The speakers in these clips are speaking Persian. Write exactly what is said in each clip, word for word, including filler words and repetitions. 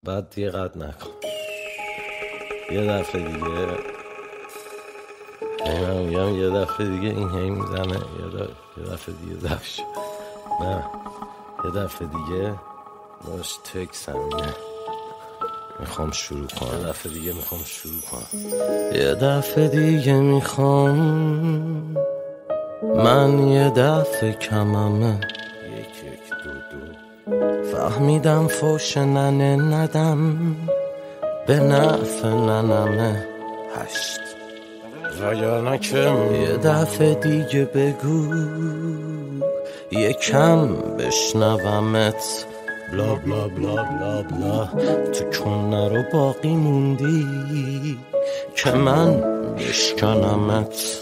بعد دیگه قد نکن. یه دفعه دیگه من میگم یه دفعه دیگه این هی میزنه، یه دفعه, یه دفعه دیگه دفش نه یه دفعه دیگه باش تکس همینه میخوام شروع کنم. یه دفعه دیگه میخوام شروع کنم. یه دفعه دیگه میخوام من یه دفعه کممه یک یک دو دو فهمیدم فوش ننه ندم به نفع ننمه هشت وگرنه کم. یه دفعه دیگه بگو یکم بشنومت بلا بلا بلا بلا بلا تو کنه رو باقی موندی که من بشکنمت.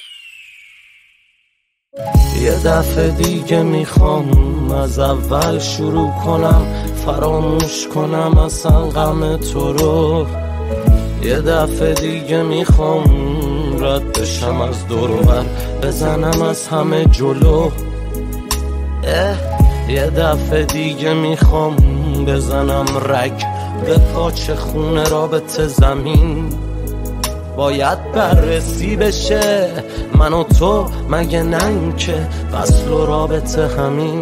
یه دفعه دیگه میخوام از اول شروع کنم، فراموش کنم اصلا غم تو رو. یه دفعه دیگه میخوام رد بشم از دور و بر، بزنم از همه جلو. اه یه دفعه دیگه میخوام بزنم رگ به پاچه خونه رابطه زمین. باید بررسی بشه من و تو، مگه نن که وصل و رابطه همین.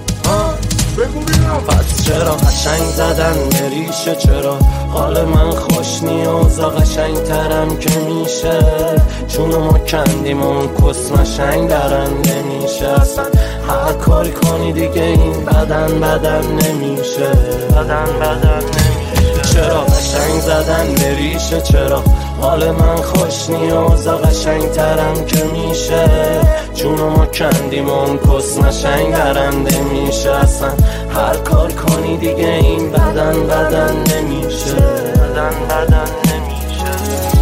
پس چرا قشنگ زدن به ریشه، چرا حال من خوش نیازا قشنگ ترم که میشه، چون ما کندیم اون کس مشنگ درنده میشه. اصلا هر کاری کنی دیگه این بدن بدن نمیشه، بدن بدن نمیشه. چرا قشنگ زدن به ریشه، چرا حال من خوش نیازا قشنگ ترم که میشه، چون ما کندیم اون کس نشنگ درنده میشه. اصلا هر کار کنی دیگه این بدن بدن نمیشه، بدن بدن نمیشه.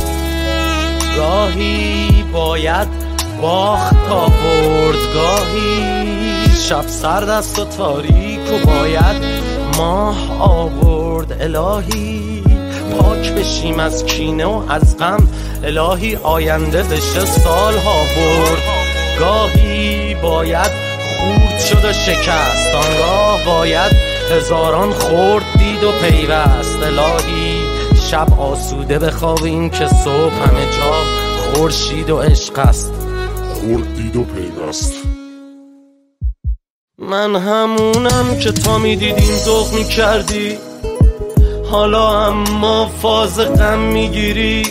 گاهی باید باخت تا برد، گاهی شب سرد است و تاریک و باید ماه آورد. الهی پاک بشیم از کینه و از غم، الهی آینده بشه سالها برد. گاهی باید خورد شد و شکست، آنگاه باید هزاران خورد دید و پیوست. الهی شب آسوده بخوابیم که صبح همه جا خورشید و عشق است، خورد دید و پیوست. من همونم که تا میدیدیم ذوق میکردی، حالا اما فاز غم میگیری.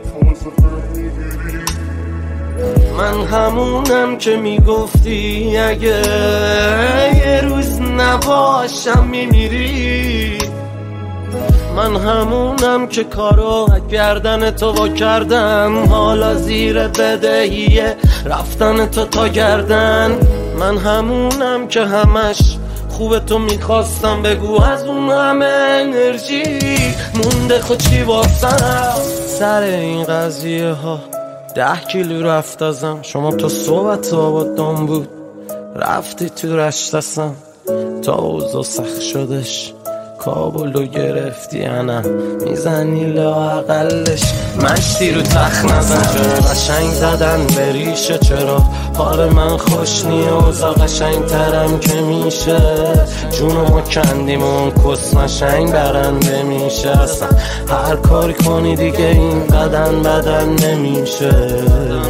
من همونم که میگفتی اگه یه روز نباشم میمیری. من همونم که کارو گردن تو وا کردم، حالا زیر بدهیه رفتن تو تا گردن. من همونم که همش خوبه تو میخواستم بگو از اون همه انرژی مونده خود چی واسم. سر این قضیه ها ده کیلو رفت ازم، شما تو صحبت آبادان بود رفتی تو رشتسم، تا اوضاع سخت شدش کابلو گرفتی انم میزنی لااقلش مشتی رو تخت نزن. چرا قشنگ زدن به ریشه، چرا حال من خوش نیازا قشنگ ترم که میشه، جون ما کندیم اون کس مشنگ برنده میشه. اصلا هر کاری کنی دیگه این بدن بدن نمیشه.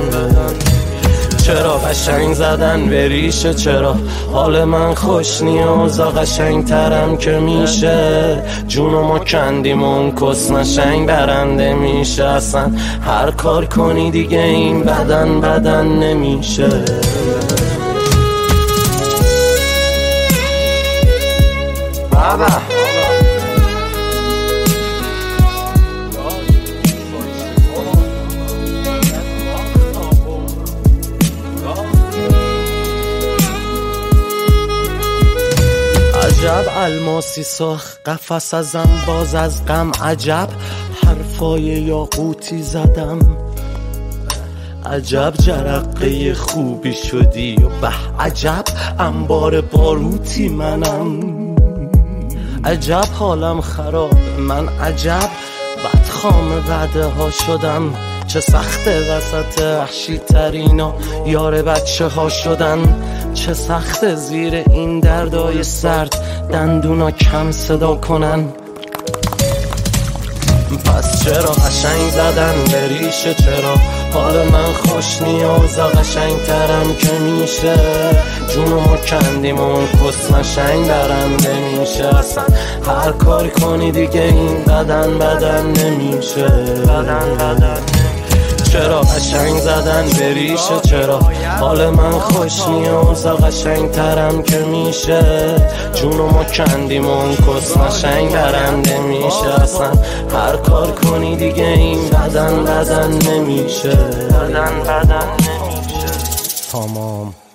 چرا قشنگ زدن به ریشه، چرا حال من خوش نیازا قشنگ ترم که میشه، جون ما کندیم اون کس نشنگ برنده میشه. اصلا هر کار کنی دیگه این بدن بدن نمیشه. بابا عجب الماسی ساخت قفس ازم باز از غم، عجب حرفای یاقوتی زدم، عجب جرقه خوبی شدی و به عجب انبار باروتی منم. عجب حالم خراب من، عجب بدخام بعده ها شدم، چه سخته وسط وحشی ترینا یار بچه ها شدن، چه سخته زیر این دردای سرد دندونا کم صدا کنن. پس چرا قشنگ زدن به ریشه؟ چرا حال من خوش نیازا قشنگ ترم که میشه؟ جونمو کندیم و اون کس مشنگ برنده میشه. اصلا هر کاری کنی دیگه این بدن بدن نمیشه. بدن بدن چرا قشنگ زدن به ریشه؟ چرا حال من خوش نیازا قشنگ ترم که میشه؟ جونمو کندیم و اون کس مشنگ برنده میشه. اصلا هر کار کنی دیگه این بدن بدن نمیشه. بدن بدن نمیشه. تمام.